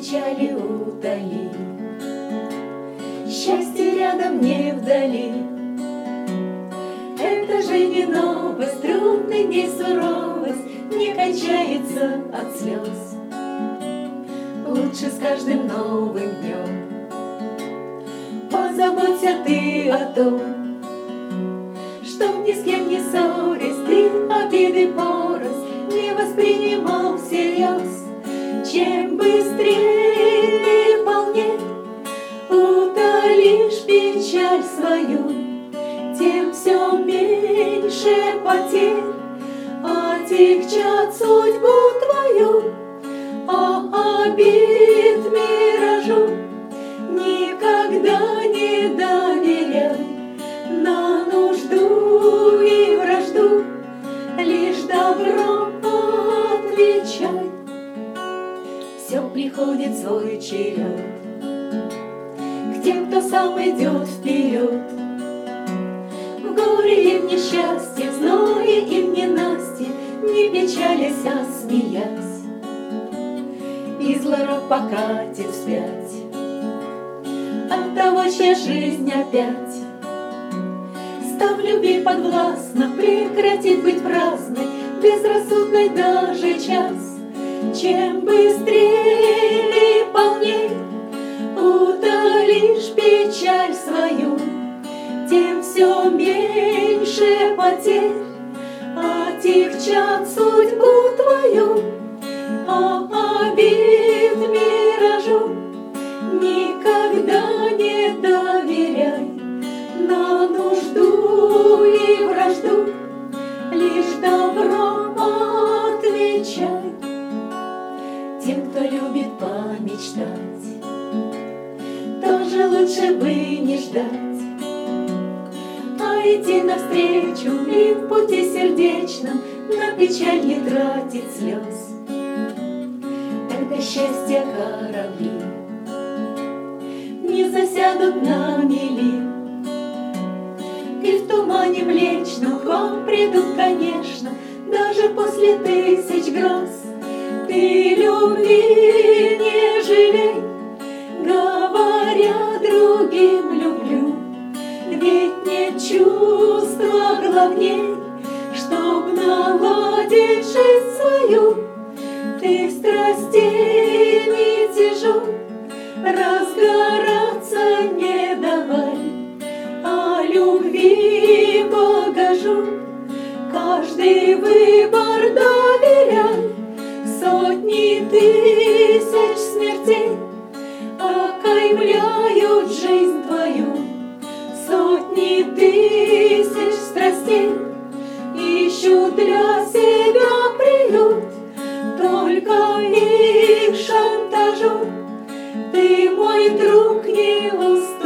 печали утоли. Счастье рядом, не вдали. Это же не новость, трудный день суровость не кончается от слез. Лучше с каждым новым днем позаботься ты о том, чтоб ни с кем не ссорясь, ты обиды порость не воспринимал всерьез. Чем быстрее ты полней утолишь печаль свою, тем все меньше потерь отягчат судьбу твою. А обид миражу никогда не доверяй, на нужду и вражду лишь добром отвечай. Все приходит свой черед к тем, кто сам идет вперед. В горе и в несчастье, в зное и в ненастье, не печалясь, а смеясь, и злорок покатит вспять от того, чья жизнь опять, став любви подвластна, прекратит быть праздной, безрассудной даже час. Чем быстрее и полней утолишь печаль свою, тем все меньше потерь отягчат судьбу твою. А обид миражу никогда не доверяй, на нужду и вражду лишь добром отвечай. Тем, кто любит помечтать, тоже лучше бы не ждать, а идти навстречу и в пути сердечном на печаль не тратить слез. Тогда счастья корабли не засядут на мели, и в тумане млечном к вам придут, конечно, даже после тысяч гроз. Ты любви не жалей, говоря другим люблю, ведь нет чувства главней, чтоб наладить жизнь свою. Ты страстей тяжу, разгораться не давай, а любви багажу каждый выбор доверяй. Сотни тысяч смертей окаймляют жизнь твою, сотни тысяч страстей ищут для себя приют, только их шантажу ты, мой друг, не устал.